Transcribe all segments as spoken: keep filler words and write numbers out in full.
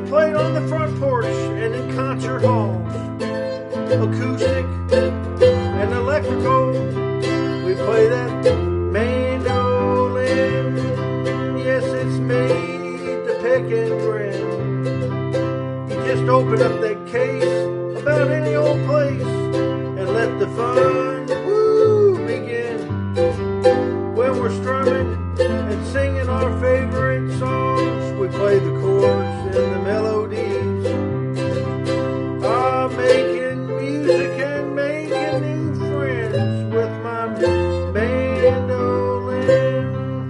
played on the front porch and in concert halls, acoustic and electrical. We play that mandolin. Yes, it's made to pick and grin. You just open up that case about any old place and let the fun, woo, begin. When we're strumming and singing our favorite songs, we play the chords and the melodies. Ah, making music and making new friends with my mandolin.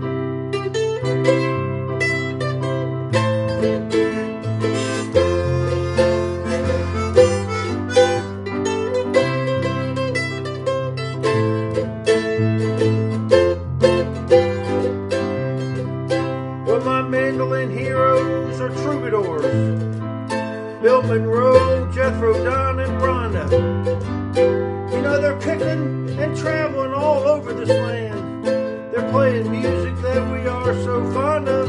Mandolin heroes are troubadours, Bill Monroe, Jethro Dunn, and Rhonda. You know, they're picking and traveling all over this land. They're playing music that we are so fond of.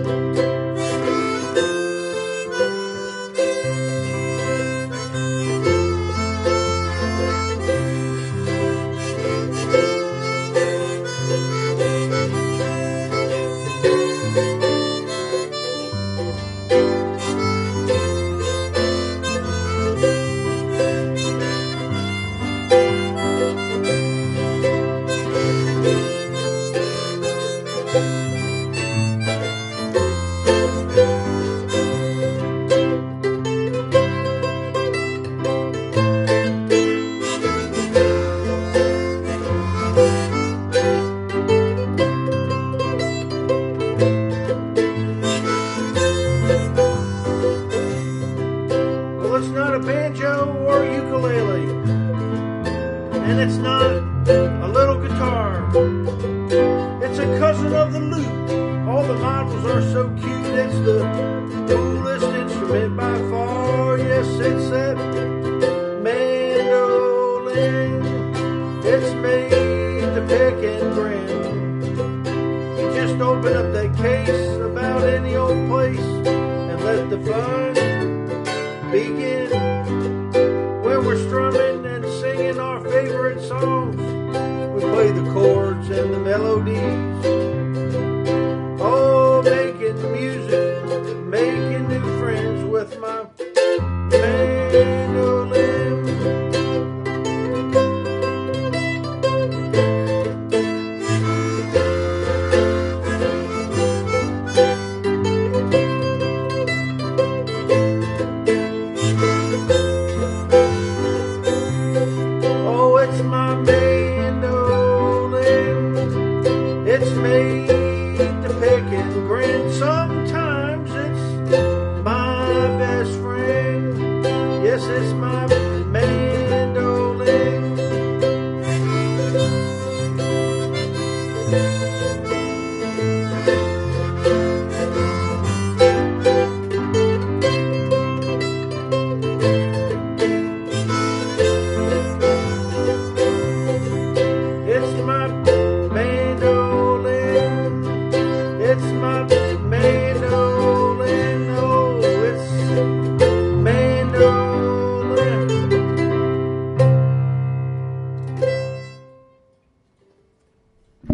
It's not a banjo or ukulele, and it's not a little guitar. It's a cousin of the lute. All the models are so cute. It's the coolest instrument by far. Yes, it's that mandolin. It's made to pick and grin. You just open up that case about any old place and let the fun begin. When we're strumming and singing our favorite songs, we play the chords and the melodies. Oh, making music, making new friends with my mandolin. It's made to pick and grin. Sometimes it's my best friend. Yes, it's my mandolin. It's my mandolin. It's my